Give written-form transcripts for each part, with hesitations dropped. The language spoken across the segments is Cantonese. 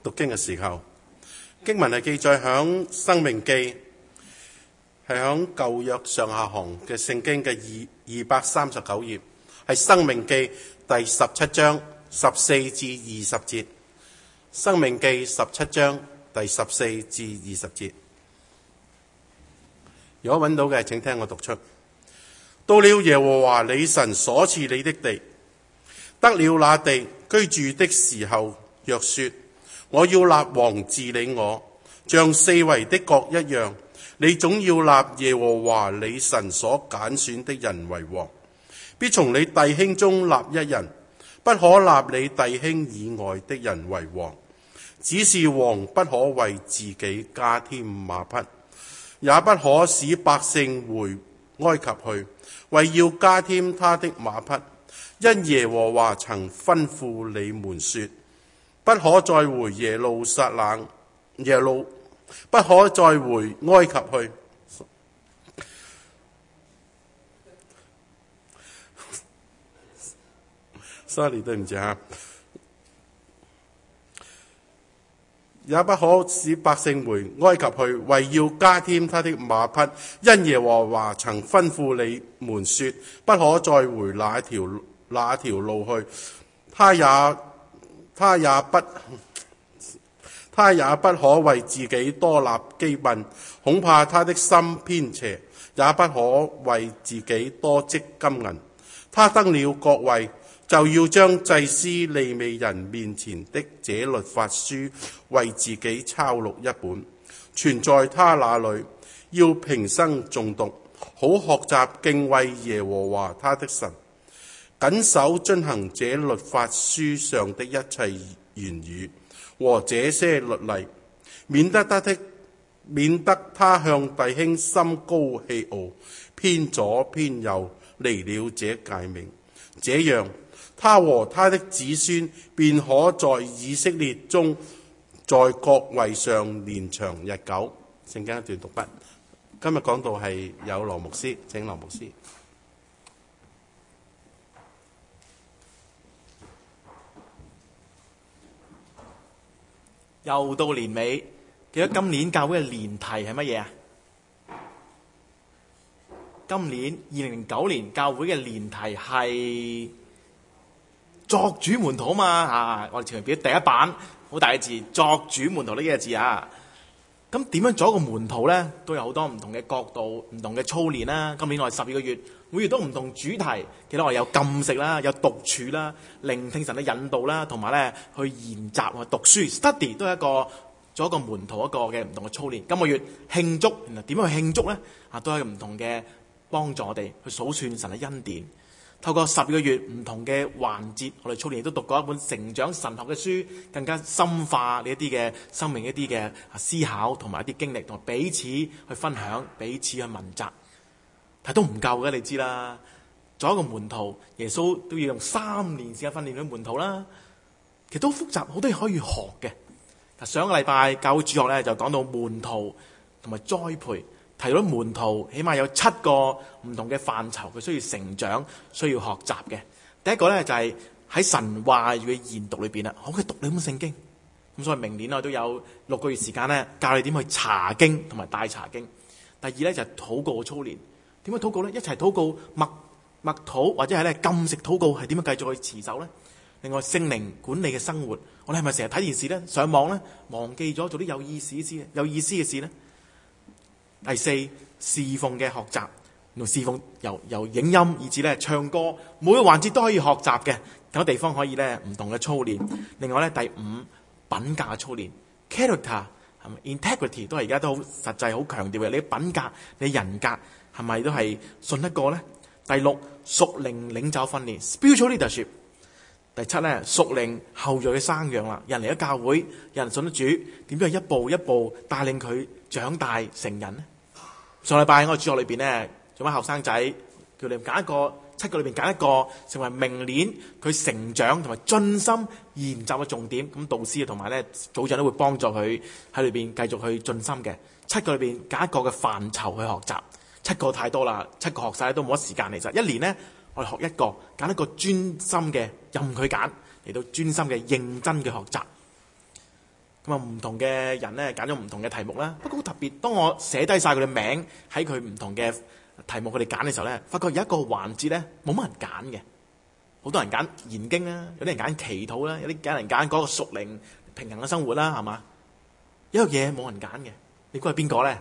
讀經嘅時候，經文係記載響《申命記》，係響舊約上下行嘅聖經嘅239頁，係《申命記》第17章14至20節，《申命記》17章第14至20節。如果揾到嘅，請聽我讀出。到了耶和華你神所賜你的地，得了那地居住的時候，若說我要立王治理我，像四圍的國一樣，你總要立耶和華你神所揀選的人為王，必從你弟兄中立一人，不可立你弟兄以外的人為王。只是王不可為自己加添馬匹，也不可使百姓回埃及去，為要加添他的馬匹。因耶和華曾吩咐你們說，不可再回耶路撒冷，不可再回埃及去。sorry， 對唔住吓。也不可使百姓回埃及去，為要加添他的馬匹。因耶和華曾吩咐你們說，不可再回那條路去。他也不可為自己多立基賓，恐怕他的心偏邪；也不可為自己多積金銀。他得了國位，就要將祭司利未人面前的這律法書為自己抄錄一本，存在他那裏，要平生誦讀，好學習敬畏耶和華他的神，謹守遵行這律法書上的一切言語和這些律例，免得他向弟兄心高氣傲，偏左偏右，離了這誡命。這樣他和他的子孫便可在以色列中在國位上年長日久。聖經一段讀畢。今日講到係有羅牧師，請羅牧師。 又到年尾，記得今年教會嘅年題係乜嘢啊？今年2009年教會嘅年題係作主門徒嘛，我哋前面俾第一版好大嘅字，作主門徒呢幾個字啊。咁點樣做一個門徒呢？都有好多唔同嘅角度、唔同嘅操練啦。今年我哋12個月，每月都唔同主題。記得我哋有禁食啦，有獨處啦，聆聽神嘅引導啦，同埋咧去研習或讀書 study 都係做一個門徒一個嘅唔同嘅操練。今個月慶祝，原來點樣去慶祝呢？都係唔同嘅幫助我哋去數算神嘅恩典。透過12個月唔同嘅環節，我哋操練亦都讀過一本成長神學嘅書，更加深化呢一啲嘅生命一啲嘅思考同埋一啲經歷，同埋彼此去分享，彼此去問責。但都唔夠嘅，你知啦。做一個門徒，耶穌都要用3年時間訓練啲門徒啦。其實都複雜，好多嘢可以學嘅。上個禮拜教會主學咧就講到門徒同埋栽培。提到門徒，起碼有7個唔同嘅範疇，佢需要成長、需要學習嘅。第一個咧就係喺神話語嘅研讀裏邊啦，好嘅讀你本聖經。咁所以明年我都有6個月時間咧，教你點去查經同埋帶查經。第二咧就係禱告嘅操練。點樣禱告咧？一齊禱告默禱，或者係咧禁食禱告，係點樣繼續去持守咧？另外聖靈管理嘅生活，我哋係咪成日睇電視咧、上網咧，忘記咗做啲有意思嘅事咧？第四，侍奉嘅學習，同侍奉由影音以至咧唱歌，每個環節都可以學習嘅，有地方可以咧唔同嘅操練。另外咧第五，品格嘅操練 ，character 係咪 integrity 都係而家都好實際好強調嘅。你品格、你人格係咪都係信得過咧？第六，屬靈領袖訓練 spiritual leadership。第七咧，屬靈後裔嘅生養啦，人嚟咗教會，有人信得主，點樣一步一步帶領佢長大成人呢？上禮拜我喺主學裏邊咧，做班後生仔，叫你揀一個7個裏邊揀一個，成為明年佢成長同埋盡心研習嘅重點。咁導師同埋咧組長都會幫助佢喺裏邊繼續去盡心嘅。7個裏邊揀一個嘅範疇去學習，7個太多啦，7個學晒都冇乜時間。其實一年呢，我哋學一個，揀一個專心嘅，任佢揀嚟到專心嘅認真嘅學習。 咁啊，唔同嘅人咧揀咗唔同嘅題目啦。不過好特別，當我寫低晒佢哋名喺佢唔同嘅題目，佢哋揀嘅時候咧，發覺有一個環節咧冇乜人揀嘅。好多人揀研經啦，有啲人揀祈禱啦，有啲人揀嗰個屬靈平衡嘅生活啦，係嘛？有一樣嘢冇人揀嘅，你估係邊個咧？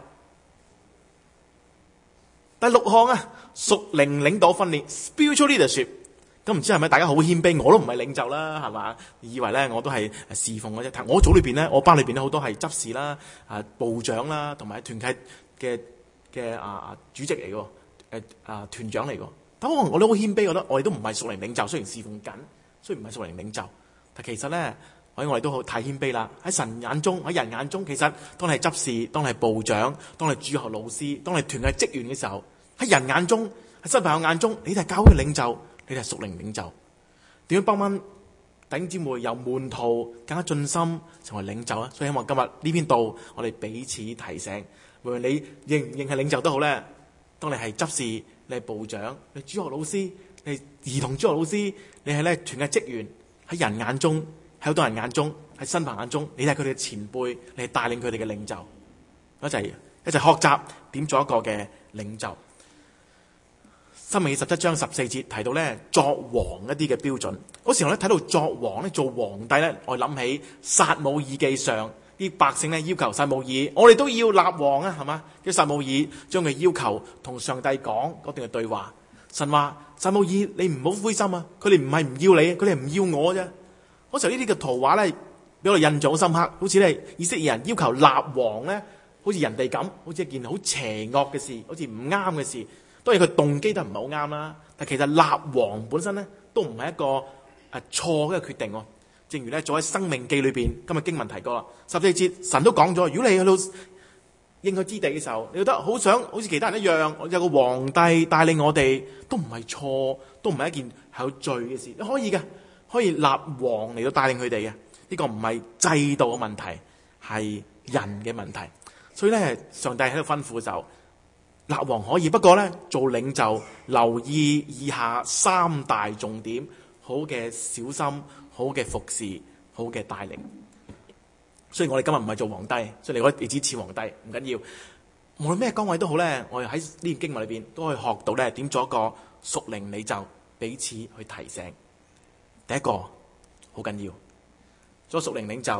第6項啊，屬靈領導訓練 （spiritual leadership）。咁唔知係咪大家好謙卑？我都唔係領袖啦，係嘛？以為咧我都係侍奉嘅啫。我組裏邊咧，我班裏邊咧好多係執事啦、部長啦，同埋團契嘅主席嚟嘅，團長嚟嘅。但我都好謙卑，覺得我哋都唔係屬靈領袖，雖然侍奉緊，雖然唔係屬靈領袖，但其實咧，我哋都好太謙卑啦。喺神眼中，喺人眼中，其實當你係執事，當你係部長，當你係主學老師，當你係團契職員嘅時候，喺人眼中，喺新朋友眼中，你哋係教會領袖。你哋係屬靈領袖，點樣幫翻弟兄姊妹由門徒更加盡心成為領袖啊？所以希望今日呢篇道，我哋彼此提醒，無論你認唔認係領袖都好咧。當你係執事，你係部長，你係主學老師，你係兒童主學老師，你係咧團契職員，喺人眼中，喺好多人眼中，喺新朋友眼中，你係佢哋嘅前輩，你係帶領佢哋嘅領袖，一齊學習點做一個嘅領袖。申命記17章14節提到咧作王一啲嘅標準。嗰時候咧睇到作王咧做皇帝咧，我諗起撒母耳記上啲百姓咧要求撒母耳，我哋都要立王啊，係嘛？叫撒母耳將佢要求同上帝講嗰段嘅對話。神話撒母耳，你唔好灰心啊！佢哋唔係唔要你，佢哋係唔要我啫。嗰時候呢啲嘅圖畫咧，俾我哋印象好深刻，好似咧以色列人要求立王咧，好似人哋咁，好似一件好邪惡嘅事，好似唔啱嘅事。當然佢動機都唔係好啱啦，但其實立王本身咧都唔係一個錯嘅決定喎。正如咧早喺申命記裏邊，今日經文提過啦，14節神都講咗，如果你去到應許之地嘅時候，你覺得好想好似其他人一樣，有個皇帝帶領我哋，都唔係錯，都唔係一件係有罪嘅事，你可以嘅，可以立王嚟到帶領佢哋嘅。呢個唔係制度嘅問題，係人嘅問題。所以咧，上帝喺度吩咐就。立王可以，不過咧做領袖留意以下3大重點：好嘅小心，好嘅服侍，好嘅帶領。雖然我哋今日唔係做皇帝，所以你可以彼此似皇帝唔緊要。無論咩崗位都好咧，我哋喺呢段經文裏邊都可以學到咧點做一個屬靈領袖，彼此去提醒。第一個好緊要，做屬靈領袖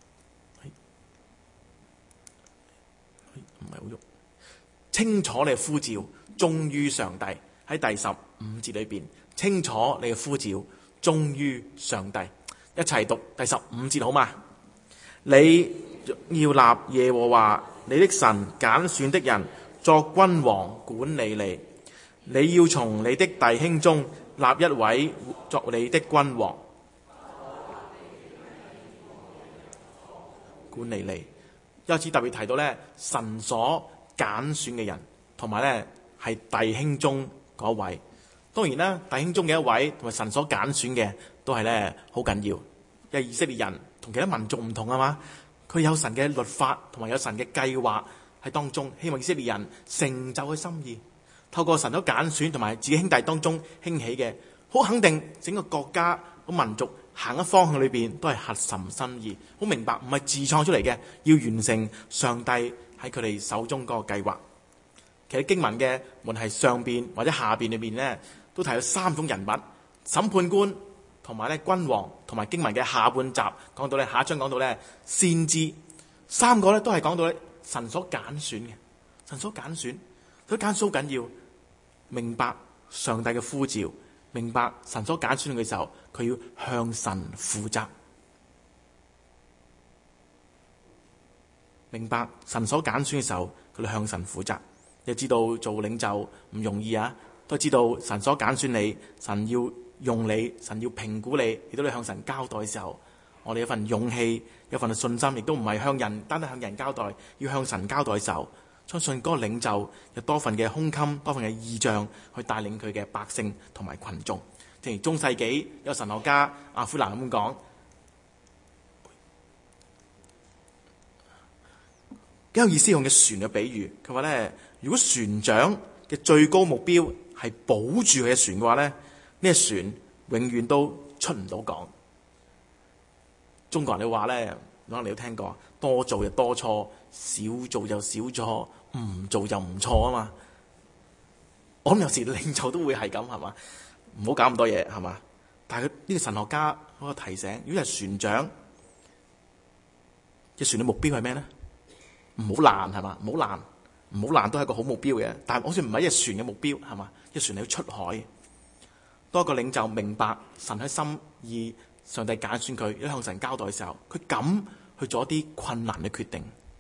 唔係好喐。清楚你嘅呼召，忠於上帝。喺第15節裏邊，清楚你嘅呼召，忠於上帝。一齊讀第15節好嗎？你要立耶和華你的神揀選的人作君王管理你。你要從你的弟兄中立一位作你的君王管理你。一開始特別提到咧，神所揀選嘅人，同埋咧係弟兄中嗰位。當然啦，弟兄中嘅一位同埋神所揀選嘅都係咧好緊要。因為以色列人同其他民族唔同啊嘛，佢有神嘅律法同埋有神嘅計劃喺當中，希望以色列人成就佢心意。透過神所揀選同埋自己兄弟當中興起嘅，好肯定整個國家個民族行嘅方向裏邊都係合神心意。好明白唔係自創出嚟嘅，要完成上帝喺佢哋手中嗰個計劃。其實經文嘅無論係上邊或者下邊裏邊咧，都提到3種人物：審判官同埋咧君王，同埋經文嘅下半集講到咧下一章講到咧先知。3個咧都係講到咧神所揀選嘅，神所揀選，佢揀選好緊要。明白上帝嘅呼召，明白神所揀選嘅時候，佢要向神負責。明白神所揀選嘅時候，佢要向神負責。你知道做領袖唔容易啊，都知道神所揀選你，神要用你，神要評估你，亦都要向神交代嘅時候，我哋有份勇氣，有份信心，亦都唔係向人單單向人交代，要向神交代嘅時候，相信嗰個領袖有多份嘅胸襟，多份嘅意象去帶領佢嘅百姓同埋群眾。正如中世紀有神學家阿夫蘭咁講，幾有意思用嘅船嘅比喻。佢話咧，如果船長嘅最高目標係保住佢嘅船嘅話咧，呢隻船永遠都出唔到港。中國人你話咧， 可能你都聽過，多做就多錯，少做就少錯，唔做就唔錯啊嘛。我諗有時領袖都會係咁，係嘛？唔好搞咁多嘢，係嘛？但係佢呢個神學家嗰個提醒，如果係船長，隻船嘅目標係咩咧？唔好爛，係嘛？唔好爛，唔好爛都係一個好目標嘅。但係好似唔係隻船嘅目標，係嘛？隻船係要出海。當一個領袖明白神喺心意，上帝揀選佢，要向神交代嘅時候，佢敢去做一啲困難嘅決定，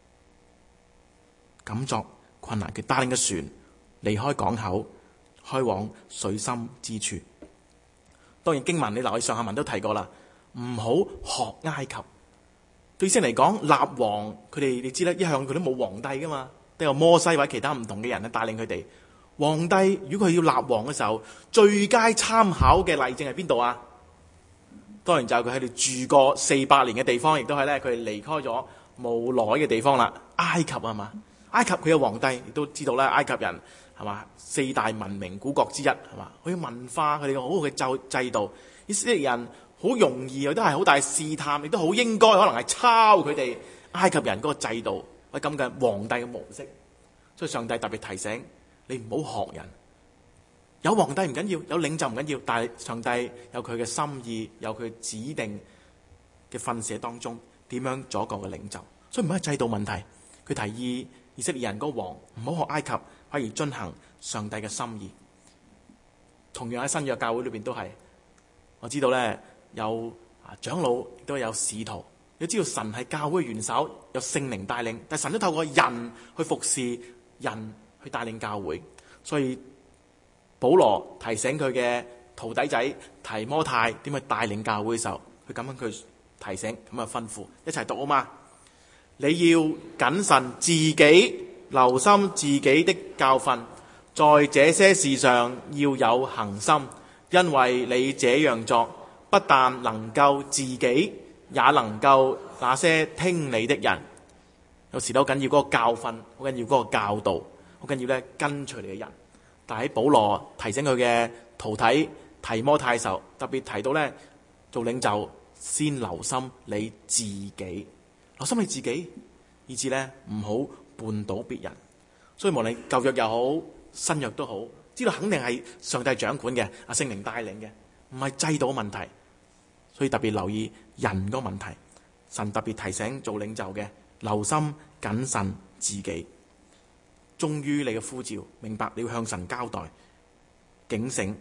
敢作困難嘅帶領嘅船離開港口，開往水深之處。當然經文你留意上下文都提過啦，唔好學埃及。對以色列嚟講，立王佢哋你知啦，一向佢都冇皇帝噶嘛，都有摩西或者其他唔同嘅人咧帶領佢哋。皇帝如果佢要立王嘅時候，最佳參考嘅例證係邊度啊？當然就係佢喺度住過400年嘅地方，亦都係咧佢哋離開咗冇耐嘅地方啦。埃及係嘛？埃及佢有皇帝，亦都知道咧，埃及人係嘛4大文明古國之一係嘛？佢嘅文化，佢哋嘅好好嘅制度，以色列人好容易，亦都係好大試探，亦都好應該可能係抄佢哋埃及人嗰個制度或者咁嘅皇帝嘅模式。所以上帝特別提醒你唔好學人。有皇帝唔緊要，有領袖唔緊要，但係上帝有佢嘅心意，有佢指定嘅訓寫當中，點樣做一個嘅領袖。所以唔係制度問題。佢提議以色列人個王唔好學埃及，反而遵行上帝嘅心意。同樣喺新約教會裏邊都係，我知道咧有長老亦都有使徒。你知道神係教會嘅元首，有聖靈帶領，但係神都透過人去服侍人，去帶領教會。所以保羅提醒佢嘅徒弟仔提摩太點去帶領教會嘅時候，佢咁樣佢提醒，咁啊吩咐一齊讀啊嘛。你要謹慎自己，留心自己的教訓，在這些事上要有恒心，因為你這樣做，不但能夠自己，也能夠那些聽你的人。有時都好緊要嗰個教訓，好緊要嗰個教導，好緊要咧跟隨你嘅人。但喺保羅提醒佢嘅徒弟提摩太嘅時候，特別提到咧做領袖先留心你自己，留心你自己，以致咧唔好絆倒別人。所以無論舊約又好，新約都好，知道肯定係上帝掌管嘅，阿聖靈帶領嘅，唔係制度嘅問題。所以特別留意人個問題，神特別提醒做領袖嘅留心謹慎自己。忠於你嘅呼召，明白你要向神交代，警醒。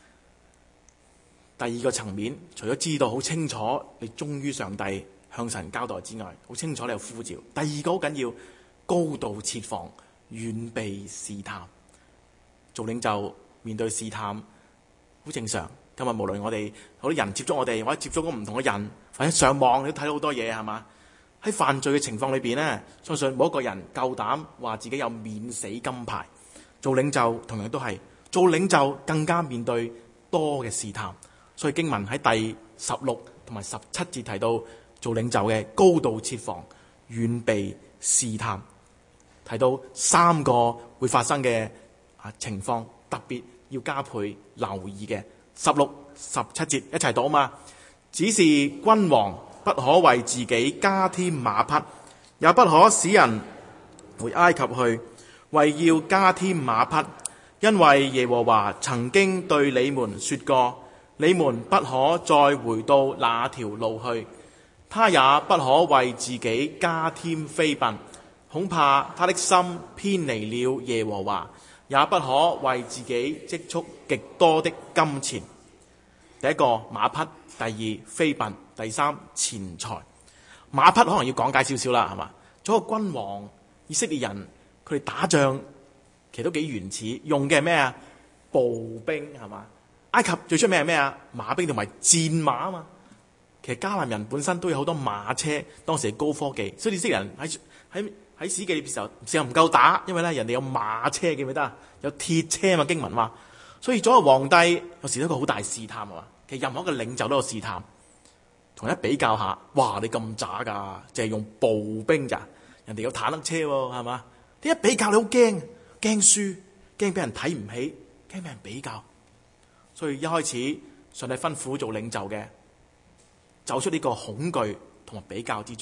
第二個層面，除咗知道好清楚你忠於上帝向神交代之外，好清楚你嘅呼召。第二個好緊要，高度設防，遠避試探。做領袖面對試探，好正常。今日無論我哋好多人接觸我哋，或者接觸咗唔同嘅人，或者上網你都睇到好多嘢，係嘛？喺犯罪嘅情況裏邊呢，相信冇一個人夠膽話自己有免死金牌。做領袖同樣都係，做領袖更加面對多嘅試探。所以經文喺第16同埋17節提到做領袖嘅高度設防，遠避試探，提到3個會發生嘅情況，特別要加倍留意嘅。16、17節一齊讀啊嘛！只是君王不可為自己加添馬匹，也不可使人回埃及去，為要加添馬匹，因為耶和華曾經對你們說過，你們不可再回到那條路去。他也不可為自己加添妃嬪，恐怕他的心偏離了耶和華，也不可為自己積蓄極多的金錢。第一個馬匹，第二妃嬪，第三錢財。馬匹可能要講解少少啦，係嘛？做一個君王，以色列人佢哋打仗其實都幾原始，用嘅係咩啊？步兵係嘛？埃及最出名係咩啊？馬兵同埋戰馬啊嘛。其實迦南人本身都有好多馬車，當時係高科技，所以以色列人喺史記嘅時候時候唔夠打，因為咧人哋有馬車，記唔記得啊？有鐵車啊嘛，經文話。所以做一個皇帝有時都一個好大試探啊嘛。其實任何一個領袖都有試探，同一比較下，哇！你咁渣噶，淨係用步兵咋？人哋有坦克車喎，係嘛？你一比較你好驚，驚輸，驚俾人睇唔起，驚俾人比較。所以一開始上帝吩咐做領袖嘅，走出呢個恐懼同埋比較之中，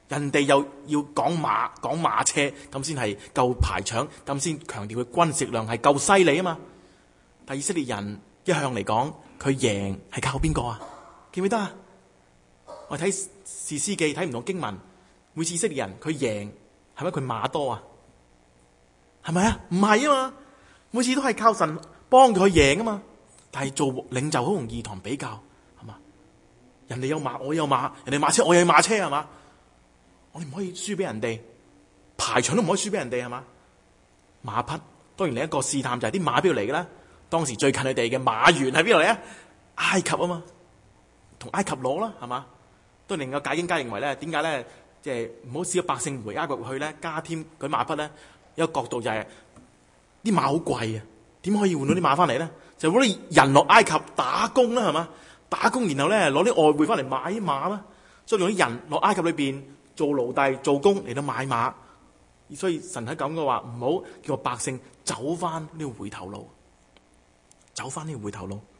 人哋又要講馬車，咁先係夠排場，咁先強調佢軍事量係夠犀利啊嘛。但以色列人一向嚟講，佢贏係靠邊個啊？記唔記得啊？我睇士師記睇唔同經文，每次以色列人佢贏係咪佢馬多啊？係咪啊？唔係啊嘛，每次都係靠神幫佢贏啊嘛。但係做領袖好容易同人比較，係嘛？人哋有馬，我有馬；人哋馬車，我有馬車，係嘛？我哋唔可以輸俾人哋，排場都唔可以輸俾人哋，係嘛？馬匹當然另一個試探就係啲馬邊度嚟嘅咧？當時最近佢哋嘅馬源喺邊度嚟啊？埃及啊嘛，同埃及攞啦，係嘛？都另一個解經家認為咧，點解咧？即係唔好使百姓回埃及去咧，加添佢馬匹咧。一個角度就係、啲馬好貴啊，點可以換到啲馬翻嚟咧？就攞啲人落埃及打工啦，係嘛？打工然後咧攞啲外匯翻嚟買馬啦，所以用啲人落埃及裏邊做奴隸做工嚟到買馬。所以神喺咁嘅話，唔好叫百姓走翻呢個回頭路，走翻呢個回頭路。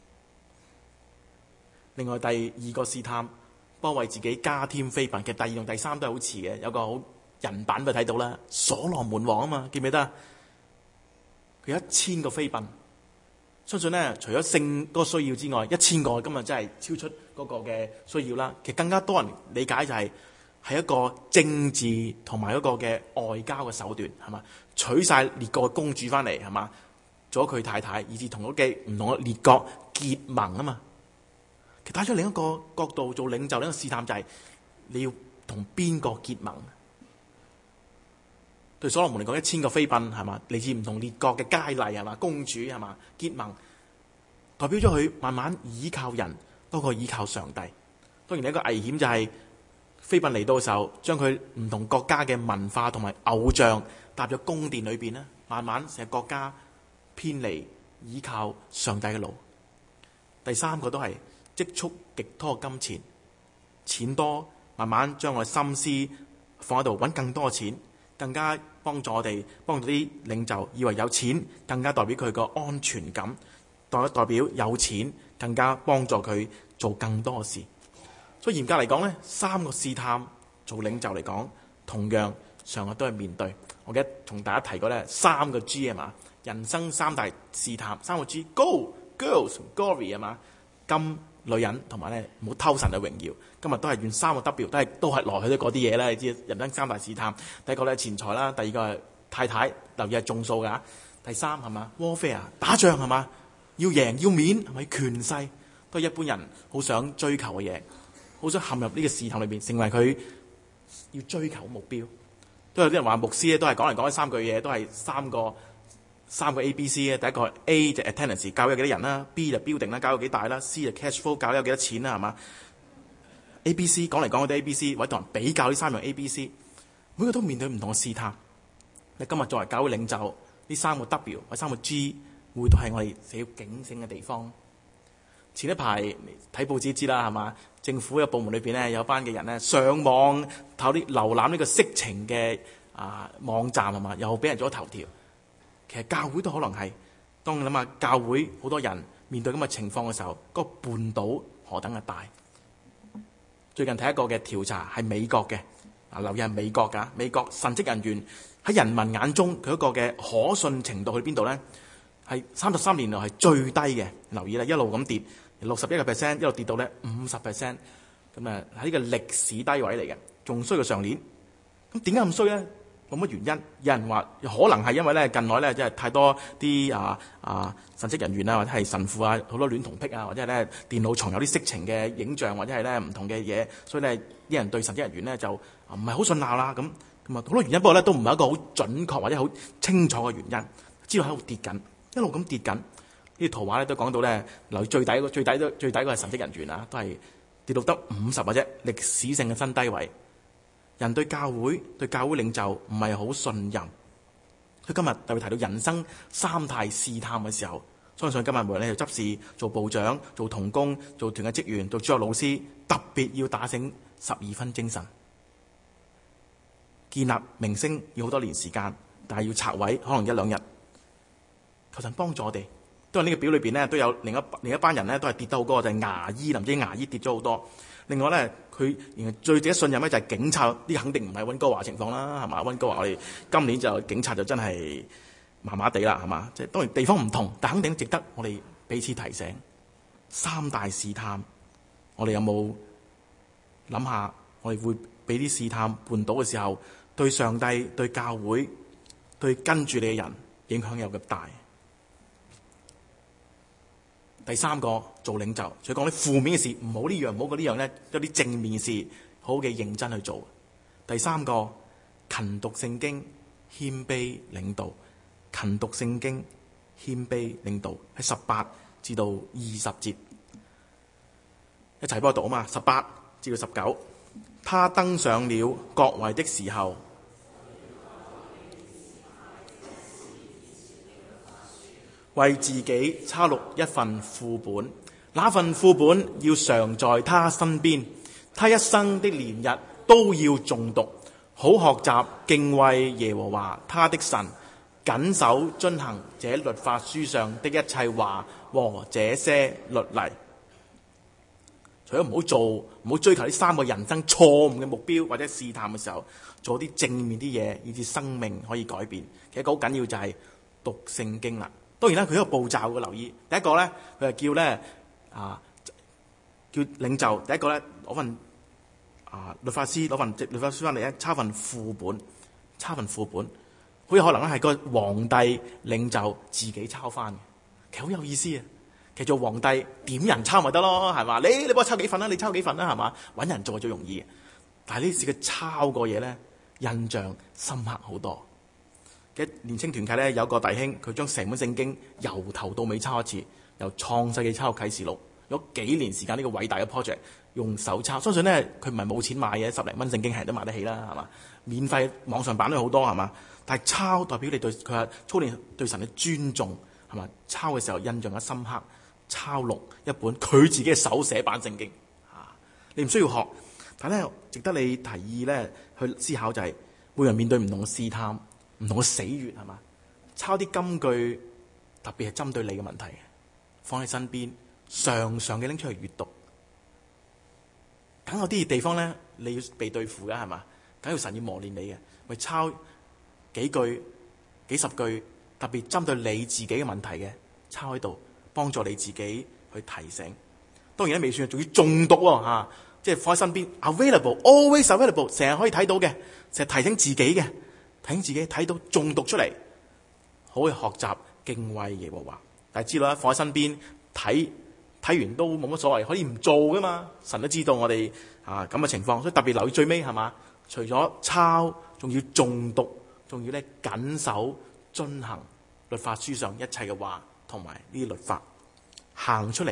另外第二個試探，幫為自己加添妃嬪。其實第二同第三都係好似嘅，有個好人版咪睇到啦。所羅門王啊嘛，記唔記得啊？佢1000個妃嬪，相信咧除咗性嗰個需要之外，1000個今日真係超出嗰個嘅需要啦。其實更加多人理解就係一個政治同埋一個嘅外交嘅手段，係嘛？娶晒列國嘅公主翻嚟，係嘛？做咗佢太太，以至同嗰嘅唔同嘅列國結盟啊嘛。其實帶咗另一個角度做領袖，呢個試探就係你要同邊個結盟？對所羅門嚟講，1000個妃嬪係嘛，嚟自唔同列國嘅佳麗係嘛，公主係嘛，結盟，代表咗佢慢慢倚靠人多過倚靠上帝。當然一個危險就係妃嬪嚟到嘅時候，將佢唔同國家嘅文化同埋偶像搭入宮殿裏邊咧，慢慢成個國家偏離倚靠上帝嘅路。第三個都係積蓄極多嘅金錢，錢多，慢慢將我嘅心思放喺度揾更多嘅錢。更加幫助我哋，幫助啲領袖以為有錢更加代表佢個安全感，代表有錢更加幫助佢做更多嘅事。所以嚴格嚟講咧，3個試探做領袖嚟講，同樣上日都係面對。我記得同大家提過咧，3個 G 係嘛，人生3大試探，3個 G，Go Girls Glory 係嘛，金女人同埋咧唔好偷神嘅榮耀。今日都係用3個 W，都係來去都嗰啲嘢啦。你知人生3大試探，第一個咧錢財啦，第二個係太太，留意係眾數㗎。第三係嘛 warfare 打仗係嘛，要贏要面係咪權勢，都係一般人好想追求嘅嘢，好想陷入呢個試探裏邊，成為佢要追求目標。都有啲人話牧師咧都係講嚟講去3句嘢，都係三個 ABC 嘅。第一個 A 就 attendance， 教有幾多人啦；B 就 building 啦，教有幾大啦；C 就 cash flow， 教有幾多錢啦，係嘛？ABC 講嚟講去都 ABC， 或者同人比較呢3樣 ABC， 每個都面對唔同嘅試探。你今日作為教會領袖，呢3個 W 或者3個 G， 會都係我哋需要警醒嘅地方。前一排睇報紙知啦，係嘛？政府嘅部門裏邊咧有班嘅人咧上網睇啲瀏覽呢個色情嘅網站係嘛，又俾人做咗頭條。其實教會都可能係，當你諗下教會好多人面對咁嘅情況嘅時候，嗰個絆倒何等嘅大。最近睇一個嘅調查係美國嘅，留意係美國㗎，美國神職人員喺人民眼中佢一個嘅可信程度去邊度咧？係33年來係最低嘅，留意啦，一路咁跌，61%一路跌到咧50%，咁啊喺呢個歷史低位嚟嘅，仲衰過上年。咁點解咁衰咧？冇乜原因。有人話可能係因為咧近來咧即係太多啲神職人員啊，或者係神父啊，好多戀童癖啊，或者係咧電腦藏有啲色情嘅影像，或者係咧唔同嘅嘢，所以咧啲人對神職人員咧就唔係好信賴啦。咁啊好多原因，不過咧都唔係一個好準確或者好清楚嘅原因。知道喺度跌緊，一路咁跌緊。呢啲圖畫咧都講到咧，留意最底個係神職人員啊，都係跌到得50嘅啫，歷史性嘅新低位。人對教會領袖唔係好信任。佢今日特別提到人生3大試探嘅時候，相信今日無論你做執事、做部長、做同工、做團嘅職員、做主學老師，特別要打醒12分精神。建立明星要好多年時間，但係要拆毀可能1-2日。求神幫助我哋， 當然呢個表裏邊咧都有另一班人咧都係跌得好多，就係牙醫，林姐牙醫跌咗好多。另外咧，佢最值得信任咧就係警察，呢個肯定唔係溫哥華情況啦，係嘛？溫哥華我哋今年就警察就真係麻麻地啦，係嘛？即係當然地方唔同，但肯定值得我哋彼此提醒。三大試探，我哋有冇諗下？我哋會俾啲試探絆倒嘅時候，對上帝、對教會、對跟住你嘅人影響有咁大。第三個做領袖，除咗講啲負面嘅事，唔好呢樣，唔好嗰呢樣咧，有啲正面嘅事，好嘅認真去做。第三個勤讀聖經，謙卑領導。勤讀聖經，謙卑領導，喺18至到20節，一齊幫我讀啊嘛。18至到19，他登上了國位的時候，為自己抄錄一份副本，那份副本要常在他身邊，他一生的年日都要誦讀，好學習敬畏耶和華他的神，謹守遵行這律法書上的一切話和這些律例。除咗唔好做，唔好追求呢3個人生錯誤嘅目標或者試探嘅時候，做啲正面啲嘢，以致生命可以改變。其實一個好緊要就係讀聖經啦。當然啦，佢有一個步驟嘅留意。第一個咧，佢係叫咧叫領袖。第一個咧攞份律法師攞份律法書翻嚟咧，抄份副本，好有可能咧係個皇帝領袖自己抄翻嘅。其實好有意思啊！其實做皇帝點人抄咪得咯，係嘛？你幫我抄幾份啦，你抄幾份啦，係嘛？揾人做係最容易嘅。但係呢次佢抄過嘢咧，印象深刻好多。嘅年青團契咧，有個弟兄佢將成本聖經由頭到尾抄一次，由創世記抄到啟示錄，用幾年時間呢個偉大嘅 project 用手抄。相信咧佢唔係冇錢買嘅，10零蚊聖經係人都買得起啦，係嘛？免費網上版都好多，係嘛？但係抄代表你對佢係操練對神嘅尊重，係嘛？抄嘅時候印象嘅深刻，抄錄一本佢自己嘅手寫版聖經你唔需要學，但係咧值得你提議咧去思考就係每人面對唔同嘅試探。唔同嘅死穴係嘛？抄啲金句，特別係針對你嘅問題，放喺身邊，常常嘅拎出嚟閱讀。梗有啲地方咧，你要被對付嘅係嘛？梗要神要磨練你嘅，咪抄幾句、幾十句，特別針對你自己嘅問題嘅，抄喺度，幫助你自己去提醒。當然咧未算，仲要誦讀喎，即係放喺身邊 ，available，always available，成日可以睇到嘅，成日提醒自己嘅。睇自己睇到誦讀出嚟，好去學習敬畏耶和華。但係知道啦，放喺身邊睇完都冇乜所謂，可以唔做噶嘛。神都知道我哋咁嘅情況，所以特別留意最尾係嘛？除咗抄，仲要誦讀，仲要咧謹守遵行律法書上一切嘅話同埋呢啲律法，行出嚟。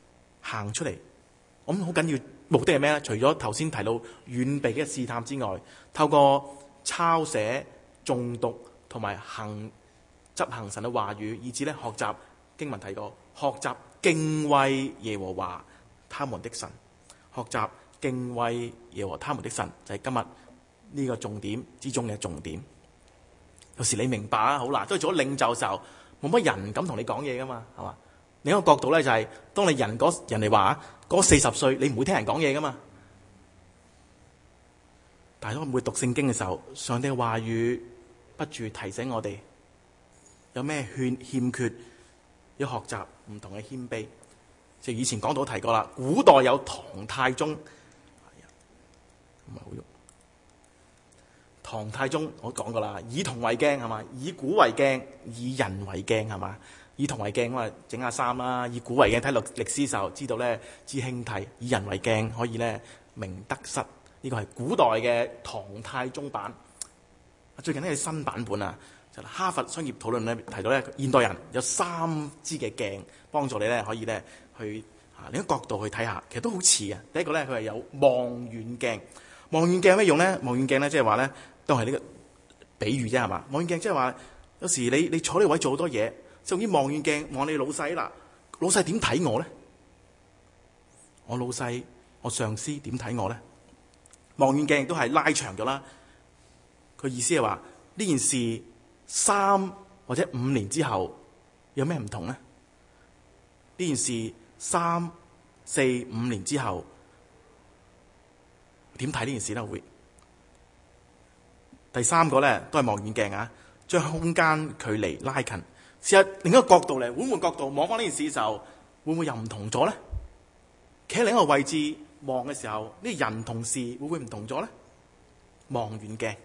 我諗好緊要，目的係咩咧？除咗頭先提到遠避嘅試探之外，透過抄寫、誦讀同埋執行神嘅話語，以至咧學習經文提過，學習敬畏耶和華他們的神，學習敬畏耶和華他們的神就係今日呢個重點之中嘅重點。有時你明白啊，好難，都係做咗領袖嘅時候，冇乜人敢同你講嘢噶嘛，係嘛？另一個角度咧就係，當你人哋話嗰40歲，你唔會聽人講嘢噶嘛。但係當我每讀聖經嘅時候，上帝嘅話語不住提醒我哋有咩欠缺，要學習唔同嘅謙卑。即係以前講到提過啦，古代有唐太宗，唔係好喐。唐太宗我講過啦，以銅為鏡係嘛，以古為鏡，以人為鏡係嘛。以銅為鏡咁啊，整下衫啦；以古為鏡睇歷史嘅時候，知道咧知興替；以人為鏡，可以咧明得失。呢個係古代嘅唐太宗版。最近呢，係新版本啊，就係哈佛商業討論咧提到咧，現代人有3支嘅鏡，幫助你咧可以咧去另一個角度去睇下，其實都好似啊。第一個咧，佢係有望遠鏡。望遠鏡有咩用咧？望遠鏡咧即係話咧，都係呢個比喻啫，係嘛？望遠鏡即係話，有時你坐呢位做好多嘢，就用啲望遠鏡望你老細啦。老細點睇我咧？我老細，我上司點睇我咧？望遠鏡亦都係拉長咗啦。佢意思係話呢件事3或者5年之後有咩唔同咧？ 呢件事3、4、5年之後點睇呢件事咧？會第三個咧都係望遠鏡啊，將空間距離拉近。試下另一個角度嚟，換個角度望翻呢件事嘅時候，會唔會又唔同咗咧？企喺另一個位置望嘅時候，呢人同事會唔會唔同咗咧？望遠鏡，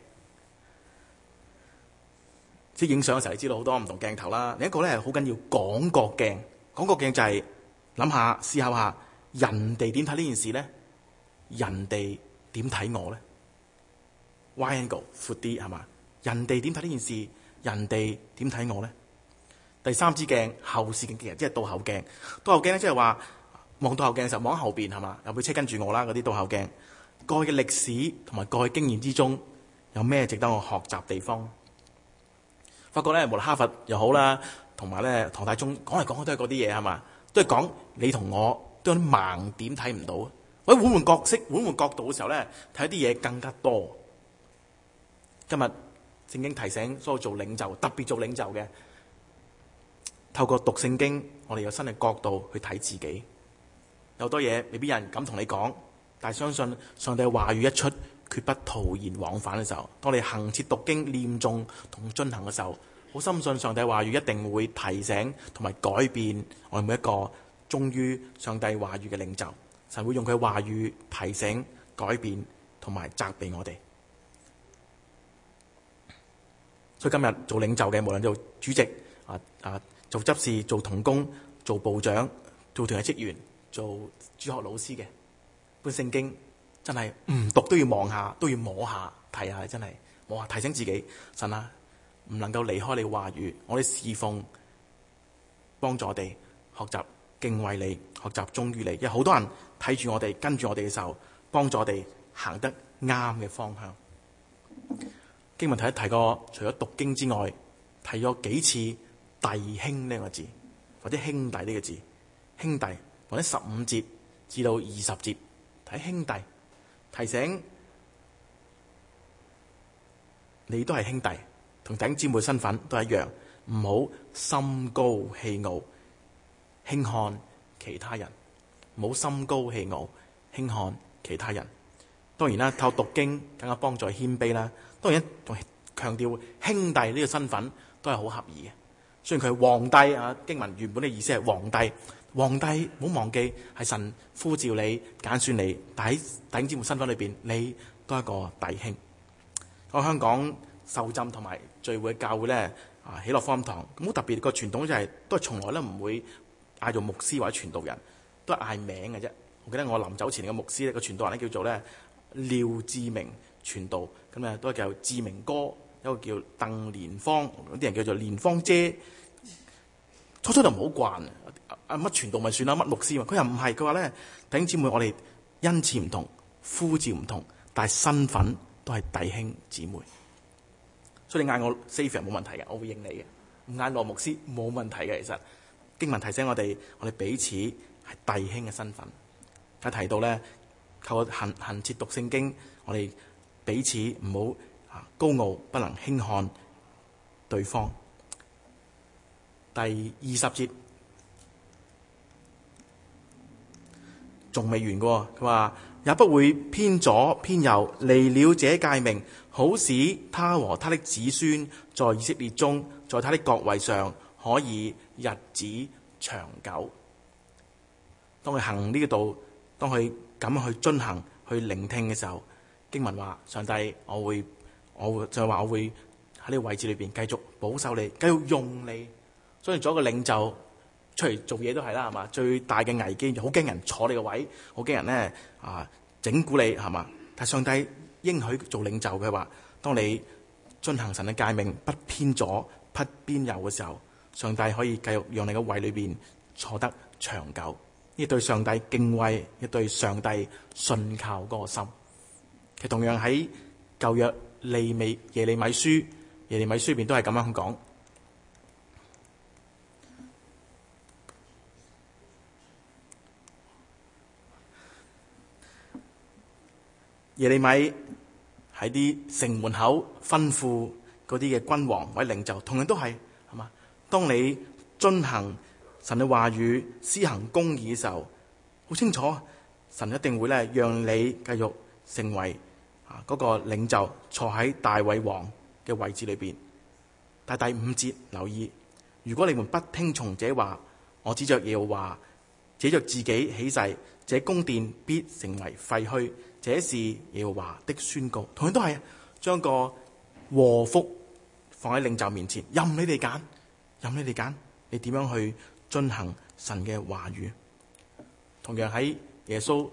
即係影相嘅時候，你知道好多唔同鏡頭啦。另一個咧係好緊要廣角鏡，廣角鏡就係諗下思考下人哋點睇呢件事咧，人哋點睇我咧 ？Wide angle 闊啲係嘛？人哋點睇呢件事？人哋點睇我咧？第三支鏡後視鏡嘅人，即係倒後鏡。倒後鏡咧，即係話望倒後鏡嘅時候望喺後邊係嘛？有部車跟住我啦，嗰啲倒後鏡。過去嘅歷史同埋過去經驗之中，有咩值得我學習地方？發覺咧，無論哈佛又好啦，同埋咧唐太宗講嚟講去都係嗰啲嘢係嘛？都係講你同我都有啲盲點睇唔到。我喺換角色、換角度嘅時候咧，睇啲嘢更加多。今日聖經提醒所有做領袖，特別做領袖嘅，透過讀聖經，我哋有新嘅角度去睇自己。有好多嘢未必有人敢同你講，但係相信上帝嘅話語一出，決不徒然往返嘅時候，當你行切讀經、念誦同遵行嘅時候，好深信上帝嘅話語一定會提醒同埋改變我哋每一個忠於上帝話語嘅領袖。神會用佢嘅話語提醒、改變同埋責備我哋。所以今日做領袖嘅，無論做主席做執事、做同工、做部長、做團體職員、做主學老師嘅，本聖經真係唔讀都要望下，都要摸下睇下，真係摸下提醒自己，神啊，唔能夠離開你話語，我哋侍奉，幫助我哋學習敬畏你，學習忠於你。因為好多人睇住我哋，跟住我哋嘅時候，幫助我哋行得啱嘅方向。經文提過，除咗讀經之外，提咗幾次弟兄呢個字，或者兄弟呢個字。兄弟或者15節至到20節，睇兄弟，提醒你都係兄弟，同弟兄姊妹身份都係一樣，唔好心高氣傲，輕看其他人。唔好心高氣傲，輕看其他人。當然啦，透過讀經更加幫助謙卑啦。當然仲強調兄弟呢個身份都係好合宜嘅。雖然佢係皇帝啊，經文原本嘅意思係皇帝。皇帝唔好忘記係神呼召你、揀選你，但喺弟兄姊妹身份裏邊，你都係一個弟兄。喺香港受浸同埋聚會嘅教會咧，喜樂福音堂咁好特別個傳統就係都係從來都唔會嗌做牧師或者傳道人，都係嗌名嘅啫。我記得我臨走前嘅牧師咧，個傳道人咧叫做咧廖志明傳道，咁啊都係叫志明哥，一個叫鄧蓮芳，啲人叫做蓮芳姐。初初就唔好慣乜傳道咪算啦，乜牧師嘛，佢又唔係，佢話咧弟兄姊妹，我哋恩賜唔同，呼召唔同，但係身份都係弟兄姊妹。所以你嗌我 Saviour 冇問題嘅，我會應你嘅；唔嗌我牧師冇問題嘅。其實經文提醒我哋彼此係弟兄嘅身份。佢提到咧，靠行切讀聖經，我哋彼此唔好高傲，不能輕看對方。第20節仲未完嘅，佢話也不會偏左偏右，離了這誡命，好使他和他的子孫在以色列中，在他的國位上可以日子長久。當佢行呢個道，當佢咁去遵行、去聆聽嘅時候，經文話上帝，我會就係話我會喺呢個位置裏邊繼續保守你，繼續用你。所以做一個領袖出嚟做嘢都係啦，係嘛？最大嘅危機，好驚人坐你個位，好驚人咧整蠱你，係嘛？但上帝應許做領袖嘅話，當你遵行神嘅誡命，不偏左不偏右嘅時候，上帝可以繼續讓你個位裏邊坐得長久。呢對上帝敬畏，一對上帝信靠嗰個心。其實同樣喺舊約耶利米書裏邊都係咁樣講。耶利米喺啲城門口吩咐嗰啲嘅君王或者領袖，同樣都係嘛？當你遵行神嘅話語施行公義嘅時候，好清楚，神一定會咧讓你繼續成為嗰個領袖，坐喺大衛王嘅位置裏邊。但係第五節留意，如果你們不聽從這話，我指着耶和華，指着自己起誓，這宮殿必成為廢墟。這是耶和華的宣告。同樣都係將個禍福放喺領袖面前，任你哋揀，任你哋揀，你點樣去遵行神嘅話語。同樣喺耶穌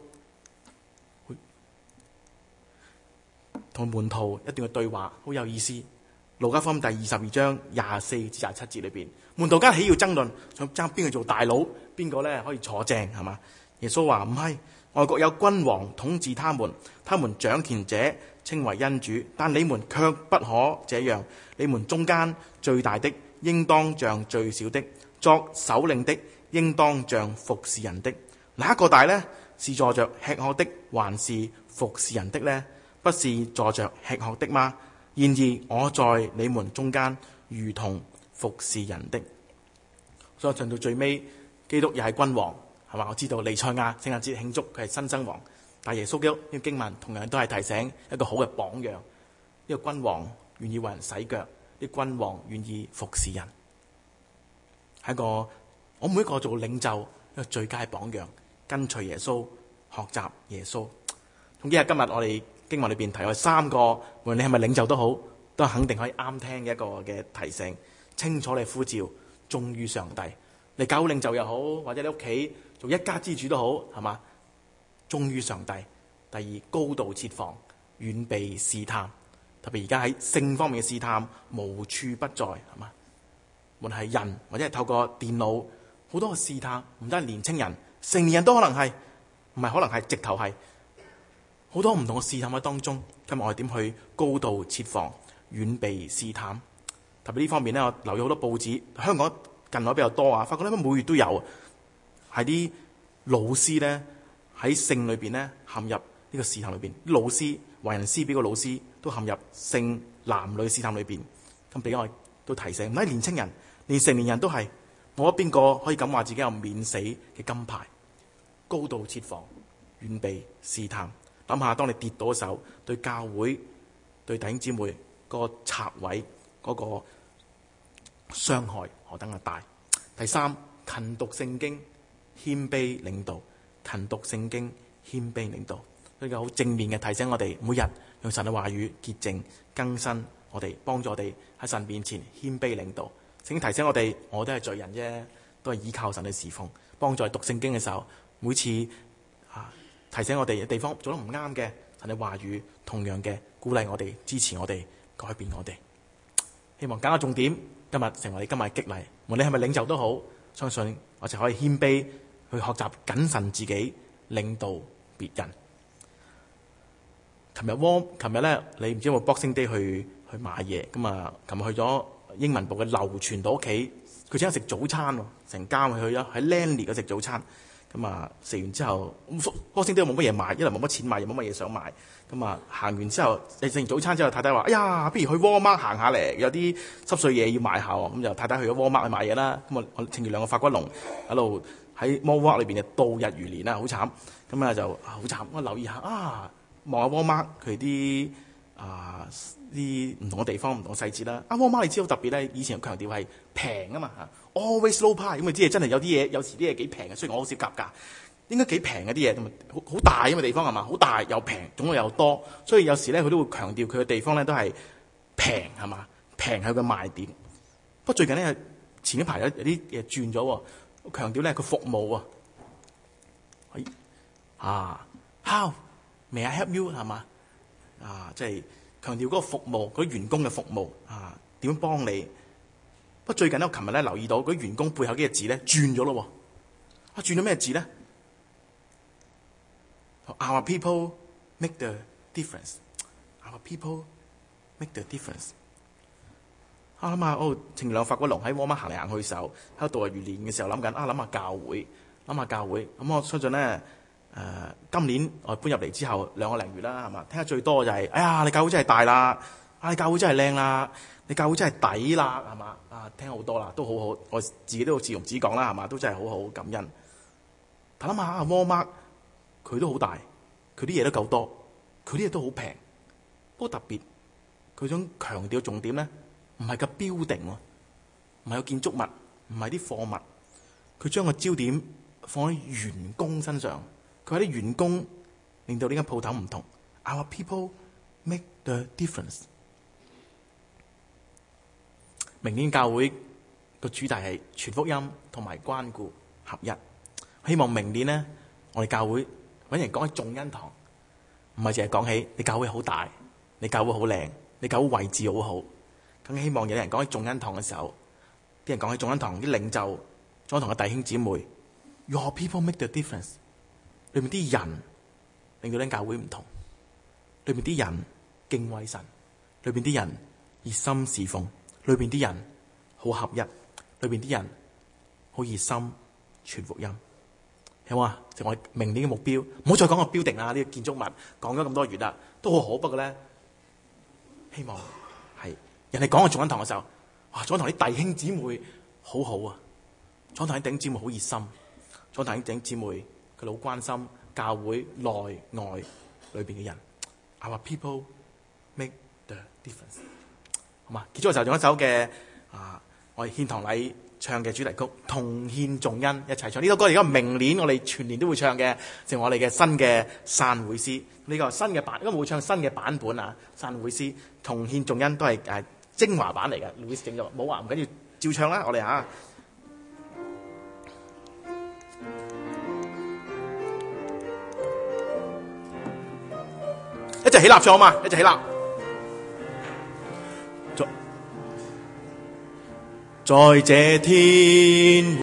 同門徒一段嘅對話，好有意思。路加福音第22章24至27節裏邊，門徒間起要爭論，想爭邊個做大佬，邊個咧可以坐正，係嘛？耶穌話唔係，外國有君王統治他們掌權者稱為恩主，但你們卻不可這樣。你們中間最大的，應當像最小的；作首領的，應當像服侍人的。哪一個大呢？是坐着吃喝的，還是服侍人的呢？不是坐着吃喝的嗎？然而我在你們中間如同服侍人的。所以唱到最尾，基督又係君王，係嘛？我知道彌賽亞聖誕節慶祝佢係新生王，但耶穌基督呢個經文同樣都係提醒一個好嘅榜樣。呢個君王願意為人洗腳，呢個君王願意服侍人，係一個我每一個做領袖一個最佳榜樣，跟隨耶穌，學習耶穌。總之係今日我哋經文裏邊提咗3個，無論你係咪領袖都好，都肯定可以啱聽嘅一個嘅提醒，清楚你呼召，忠於上帝。你教會領袖又好，或者你屋企做一家之主都好，係嘛？忠於上帝。第二，高度設防，遠避試探。特別而家喺性方面嘅試探無處不在，係嘛？無論係人或者係透過電腦，好多嘅試探，唔單係年青人，成年人都可能係，唔係可能係直頭係。好多唔同嘅試探喺當中，今日我哋點去高度設防、遠避試探？特別呢方面咧，我留意好多報紙，香港近來比較多啊，發覺咧每月都有，係啲老師咧喺性裏邊咧陷入呢個試探裏邊，啲老師為人師表嘅老師都陷入性男女試探裏邊。咁俾我都提醒，唔係年青人，連成年人都係，冇一邊個可以咁話自己有免死嘅金牌。高度設防，遠避試探。諗下，當你跌倒嘅時候，對教會、對弟兄姊妹個拆毀嗰個傷害何等嘅大。第三，勤讀聖經，謙卑領導。勤讀聖經，謙卑領導，呢個好正面嘅提醒我哋，每日用神嘅話語潔淨更新我哋，幫助我哋喺神面前謙卑領導。聖經提醒我哋，我都係罪人啫，都係依靠神嘅侍奉，幫助讀聖經嘅時候，每次提醒我哋嘅地方做得唔啱嘅，神嘅話語同樣嘅鼓勵我哋、支持我哋、改變我哋。希望揀個重點，今日成為你今日嘅激勵。無論你係咪領袖都好，相信我就可以謙卑去學習謹慎自己，領導別人。琴日咧，你唔知有冇 Boxing Day 去買嘢咁啊？琴日去咗英文部嘅劉傳道屋企，佢請我食早餐喎，成家去咗喺 Lanley 嗰食早餐。咁啊，食完之後，Boxing Day冇乜嘢買，一來冇乜錢買，又冇乜嘢想買。咁啊，行完之後，食完早餐之後，太太話：哎呀，不如去 Walmart 行下嚟，有啲濕碎嘢要買下喎。咁就太太去咗 Walmart 去買嘢啦。咁我趁住兩個發骨龍喺度喺 Walmart 裏邊就度日如年啦，好慘。咁啊就好慘。我留意下望下 Walmart 佢啲啲唔同嘅地方、唔同嘅細節啦。Walmart 你知好特別咧，以前強調係平啊嘛，always low price。咁你知係真係有啲嘢，有時啲嘢幾平嘅。雖然我好少夾價，應該幾平嘅啲嘢，好大咁嘅地方係嘛，好大又平，種類又多，所以有時咧佢都會強調佢嘅地方咧都係平係嘛，平係佢嘅賣點。不過最近咧前一排有啲嘢轉咗，強調咧佢服務How may I help you 係嘛即係強調嗰個服務，嗰啲員工嘅服務點樣幫你。不過最近咧，我琴日咧留意到嗰啲員工背後幾個字咧轉咗咯喎，轉咗咩字咧？Our people make the difference. Our people make the difference. 我諗下，程良發個龍喺Walmart行嚟行去嘅時候，喺度度日如年嘅時候諗緊，諗下教會，咁我相信咧。今年我搬入嚟之後2個零月啦，係嘛？聽得最多就係、是，哎呀，你教會真係大啦，你教會真係靚啦， 你教會真係抵啦，係嘛？啊，聽好多啦，都好好，我自己都好自容自講啦，係嘛？都真係好好感恩。但諗下阿 Walmart，佢都好大，佢啲嘢都夠多，佢啲嘢都好平，不過特別佢想強調重點咧，唔係個標定喎，唔係個建築物，唔係啲貨物，佢將個焦點放喺員工身上。佢話啲員工令到呢間鋪頭唔同。Our people make the difference。明年教會個主題係傳福音同埋關顧合一。希望明年呢，我哋教會揾人講起眾恩堂，唔係淨係講起你教會好大，你教會好靚，你教會位置好好。更希望有人講起眾恩堂嘅時候，啲人講起眾恩堂啲領袖、眾恩堂嘅弟兄姊妹 ，Your people make the difference。裏面啲人令到呢間教會唔同，裏面啲人敬畏神，裏面啲人熱心侍奉，裏面啲人好合一，裏面啲人好熱心傳福音。有冇啊？就我明年嘅目標，唔好再講個標定啦。呢個建築物講咗咁多月啦，都好好。不過咧，希望係人哋講個眾恩堂嘅時候，哇！眾恩堂啲弟兄姊妹好好啊，眾恩堂啲弟兄姊妹好熱心，眾恩堂啲弟兄姊妹佢好關心教會內外裏邊嘅人。Our people make the difference。好嘛，結束嘅時候用一首嘅我哋獻堂禮唱嘅主題曲《同獻頌恩》，一齊唱呢首歌。而家明年我哋全年都會唱嘅，就係我哋嘅新嘅散會詩。呢個新嘅版，因為會唱新嘅版本啊。散會詩《同獻頌恩》都係精華版嚟嘅。Louis 整咗冇話唔緊要，照唱啦，我哋嚇。一齊起立唱嘛，一齊起立。在這天。